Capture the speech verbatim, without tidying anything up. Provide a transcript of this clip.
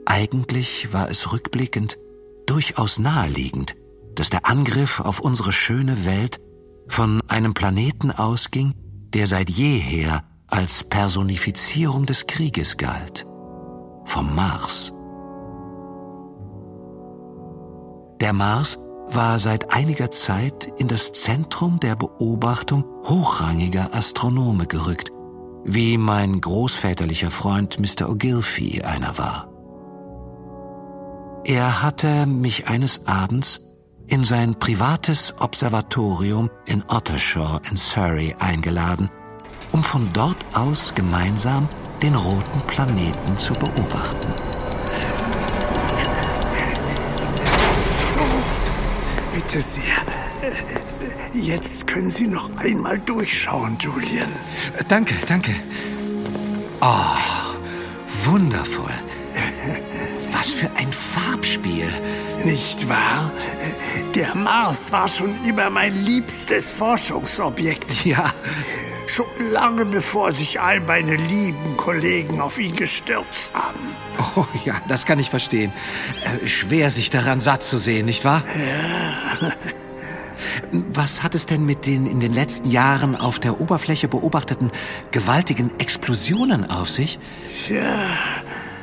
Eigentlich war es rückblickend durchaus naheliegend, dass der Angriff auf unsere schöne Welt von einem Planeten ausging, der seit jeher als Personifizierung des Krieges galt. Vom Mars. Der Mars war seit einiger Zeit in das Zentrum der Beobachtung hochrangiger Astronome gerückt, wie mein großväterlicher Freund Mister Ogilvy einer war. Er hatte mich eines Abends in sein privates Observatorium in Ottershaw in Surrey eingeladen, um von dort aus gemeinsam den roten Planeten zu beobachten. So, bitte sehr. Jetzt können Sie noch einmal durchschauen, Julian. Danke, danke. Oh, wundervoll. Was für ein Farbspiel. Nicht wahr? Der Mars war schon immer mein liebstes Forschungsobjekt. Ja. Schon lange bevor sich all meine lieben Kollegen auf ihn gestürzt haben. Oh ja, das kann ich verstehen. Äh, schwer, sich daran satt zu sehen, nicht wahr? Ja. Was hat es denn mit den in den letzten Jahren auf der Oberfläche beobachteten gewaltigen Explosionen auf sich? Tja,